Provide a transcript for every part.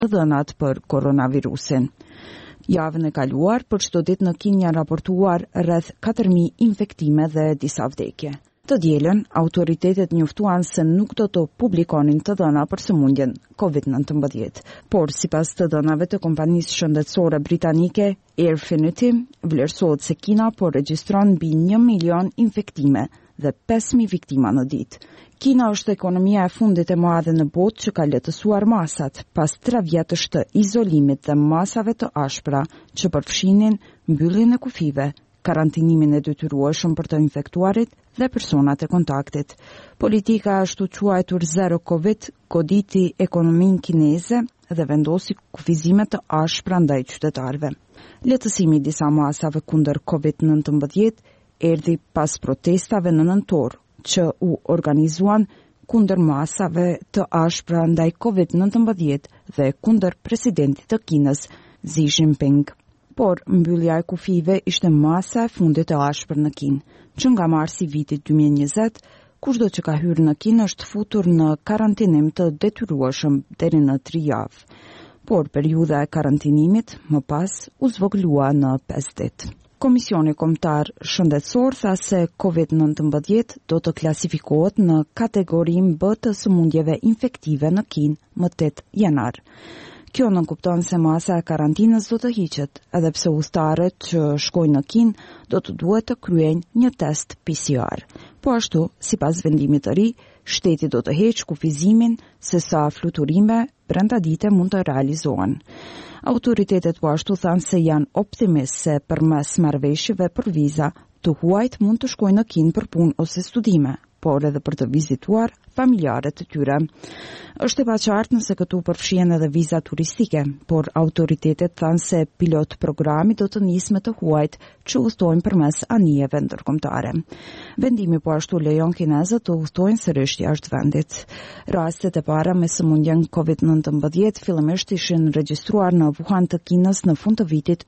të dhënat për koronavirusin. Javën e kaluar, për çdo ditë në Kinë janë raportuar rreth 4.000 infektime dhe disa vdekje. Të dielën, autoritetet njoftuan se nuk do të publikonin të dhëna për sëmundjen COVID-19, por sipas të dhënave të kompanisë shëndetësore britanike Airfinity, vlerësohet se Kina po regjistron mbi 1 milion infektime dhe 5.000 viktima në ditë. Kina është ekonomia e fundit e madhe në botë që ka letësuar masat pas 3 vjetësh të izolimit dhe masave të ashpra që përfshinin mbylljen e kufive, karantinimin e detyrueshëm për të infektuarit dhe personat e kontaktit. Politika ashtu quajtur Zero Covid goditi ekonominë kineze dhe vendosi kufizime të ashpra ndaj qytetarëve. Letësimi i disa masave kundër COVID-19 erdhi pas protestave në nëntor që u organizuan kundër masave të ashpra ndaj COVID-19 dhe kundër presidentit të Kinës, Xi Jinping. Por mbyllja e kufive ishte masa e fundit e ashpër në Kinë, që nga marsi vitit 2020, kushdo që ka hyrë në Kinë është futur në karantinim të detyrueshëm deri në 3 javë. Por periudha e karantinimit më pas u zvoglua në 5 ditë. Komisioni Kombëtar Shëndetësor tha se COVID-19 do të klasifikohet në kategorinë B të sëmundjeve infektive në Kinë më 8 janar. Kjo nënkupton se masa e karantinës do të hiqet, edhe pse udhëtarët që shkojnë në Kinë do të duhet të kryejnë një test PCR. Po ashtu, sipas vendimit të ri, shteti do të heqë kufizimin se sa fluturime brenda dite mund të realizohen. Autoritetet po ashtu thanë se janë optimist se përmes marrëveshjeve për viza, të huajt mund të shkojnë në Kinë për punë ose studime, por edhe për të vizituar familjarët e tyre. Është e paqartë nëse këtu përfshihen edhe viza turistike, por autoritetet thanë se pilot programi do të nisë me të huajt që udhtojnë përmes anijeve ndërkombëtare. Vendimi po ashtu lejon kinezët të udhtojnë sërish jashtë vendit. Rastet e para me sëmundjen COVID-19 fillimisht ishin regjistruar në Wuhan të Kinës në fund të vitit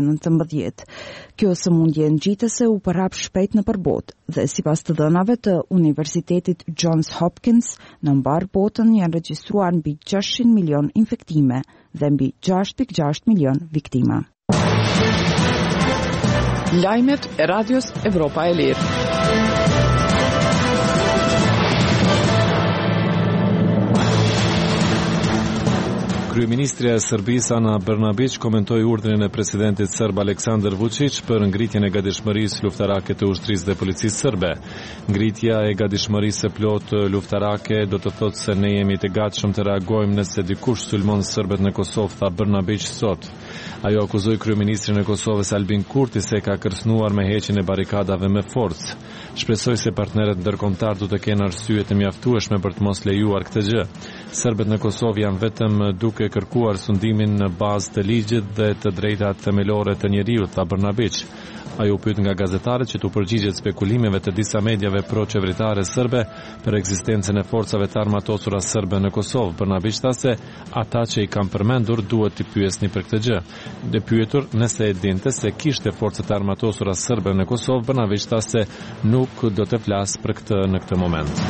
2019. Kjo sëmundje ngjitëse u përhap shpejt në përbot dhe sipas të dhënave të Universitetit Johns Hopkins, në mbar botën janë regjistruar mbi 600 milion infektime dhe mbi 6.6 milion viktima. Lajmet e Radios Evropa e Lirë. Kryeministrja e Serbisë Ana Brnabić komentoi urdhrin e presidentit serb Aleksandar Vučić për ngritjen e gatishmërisë luftarake të ushtrisë dhe policisë serbe. Ngritja e gatishmërisë së plotë luftarake do të thotë se ne jemi të gatshëm të reagojmë nëse dikush sulmon serbët në Kosovë, tha Brnabić sot. Ajo akuzoi kryeministrin e Kosovës Albin Kurti se ka kërcënuar me heqjen e barikadave me forcë. Shpresoj se partnerët ndërkombëtar do të kenë arsye të mjaftueshme për të mos lejuar këtë gjë. Serbët në Kosovë janë vetëm duke kërkuar sundimin në bazë të ligjit dhe të drejtat themelore të njeriut, tha Brnabić. Ajo pyet nga gazetarët që tu përgjigjet spekulimeve të disa mediave pro-qeveritare serbe për ekzistencën e forcave të armatosura serbe në Kosovë. Brnabić tha se ata që i kanë përmendur duhet t'i pyesni për këtë gjë. Dhe pyetur nëse e dinte se kishte forcat e armatosura serbe në Kosovë, Brnabić tha se nuk do të flas për këtë në këtë moment.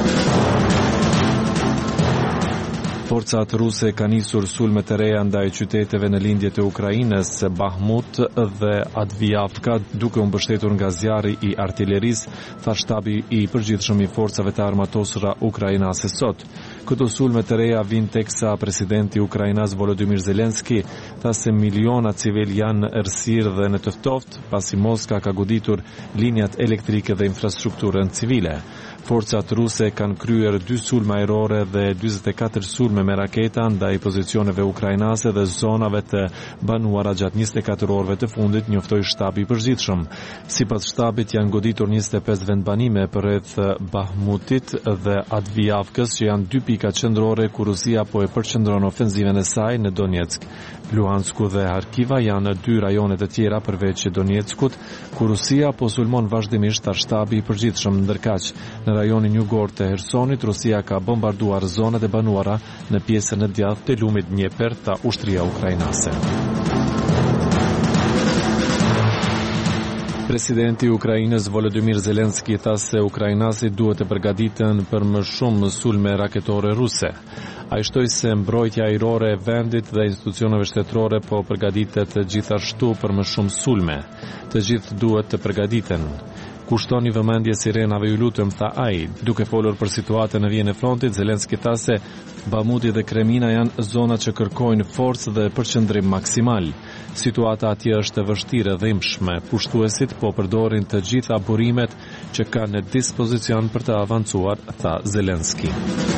Forcat ruse kanë nisur sulme të reja ndaj qyteteve në lindjet e Ukrainës, Bahmut dhe Avdiivka, duke u mbështetur nga zjarri i artillerisë, tha shtabi i përgjithshëm i forcave të armatosura ukrainase sot. Këto sulme të reja vijnë teksa presidenti ukrainas Volodymyr Zelensky tha se miliona civil janë në errësirë dhe në të ftohtë, pasi Moska ka goditur linjat elektrike dhe infrastrukturën civile. Forcat ruse kanë kryer 2 sulme ajrore dhe 44 sulme me raketa ndaj pozicioneve ukrainase dhe zonave të banuara gjatë 24 orëve të fundit, njoftoi shtabi i përgjithshëm. Sipas shtabit janë goditur 25 vendbanime përreth Bahmutit dhe Avdiivkës, që janë 2 pika qendrore ku Rusia po e përqendron ofenziven e saj në Donetsk. Luhansku dhe Harkiva janë 2 rajone të tjera përveç Donetskut, ku Rusia po sulmon vazhdimisht, tha shtabi i përgjithshëm. Ndërkaq, në rajonin jugor të Hersonit, Rusia ka bombarduar zonat e banuara në pjesën e djathtë të lumit Dnjepr, tha ushtria ukrainase. Presidenti i Ukrainës Volodymyr Zelenski tha se ukrainasit duhet të përgatiten për më shumë sulme raketore ruse. Ai shtoi se mbrojtja ajrore e vendit dhe institucioneve shtetërore po përgatitet gjithashtu për më shumë sulme. Të gjithë duhet të përgatiten. Kushtoni vëmendje sirenave, ju lutem, tha ai. Duke folur për situatën në vijën e frontit, Zelenski tha se Bahmuti dhe Kremina janë zona që kërkojnë forcë dhe përqendrim maksimal. Situata atje është e vështirë dhe dhimbshme. Pushtuesit po përdorin të gjitha burimet që kanë në dispozicion për të avancuar, tha Zelenski.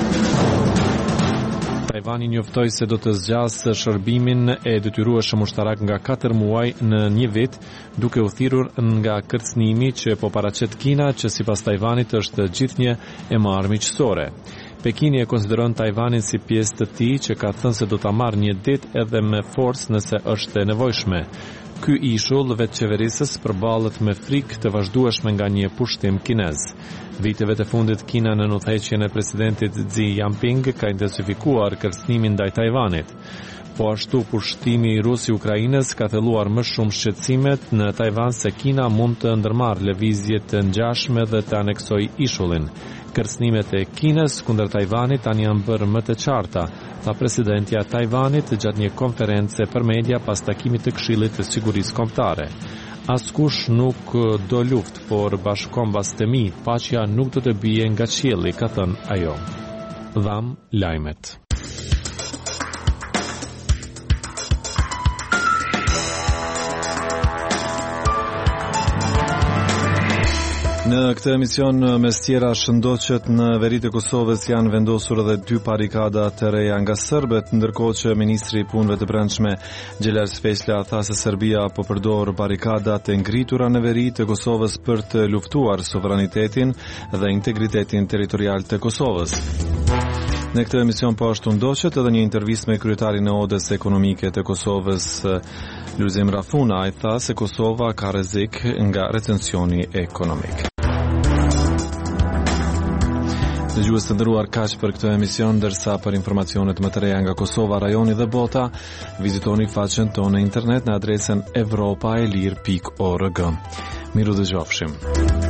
Tajvani njoftoi se do të zgjasë shërbimin e detyrueshëm ushtarak nga 4 muaj në 1 vit, duke u thirrur nga kërcënimi që po paraqet Kina, që sipas Tajvanit është gjithnjë e marrë miqësore. Pekini e konsideron Tajvanin si pjesë të tij, që ka thënë se do ta marrë një ditë edhe me forcë nëse është e nevojshme. Ky ishull vetëqeverisës përballet me frikë të vazhdueshme nga një pushtim kinez. Viteve të fundit, Kina në udhëheqjen e presidentit Xi Jinping ka intensifikuar kërcënimin ndaj Tajvanit. Po ashtu, pushtimi i Rus i Ukrainës ka thelluar më shumë shqetësimet në Tajvan se Kina mund të ndërmarrë lëvizje të ngjashme dhe të aneksojë ishullin. Kërcënimet e Kinës kundër Tajvanit tani janë bërë më të qarta, tha presidentja e Tajvanit gjatë një konference për media pas takimit të Këshillit të Sigurisë Kombëtare. Askush nuk do luftë, por bashkëkombas të mi, paqja nuk do të bie nga qielli, ka thënë ajo. Dham lajmet. Në këtë emision, mes tjera, shëndoqet në veritë e Kosovës janë vendosur edhe 2 barikada të reja nga serbët, ndërkohë që ministri i punëve të brendshme Gjelar Spesla tha se Serbia po përdor barikadat e ngritura në veri të Kosovës për të luftuar sovranitetin dhe integritetin territorial të Kosovës. Në këtë emision po ashtu ndoqet edhe një intervistë me kryetarin e Odës Ekonomike të Kosovës, Lulzim Rafuna. Ai tha se Kosova ka rrezik nga recensioni ekonomik. Dëgjues të nderuar, kaq për këtë emision, ndërsa për informacionet më të reja nga Kosova, rajoni dhe bota, vizitoni faqen tonë në internet në adresën evropaelir.org. Miru dëgjofshim.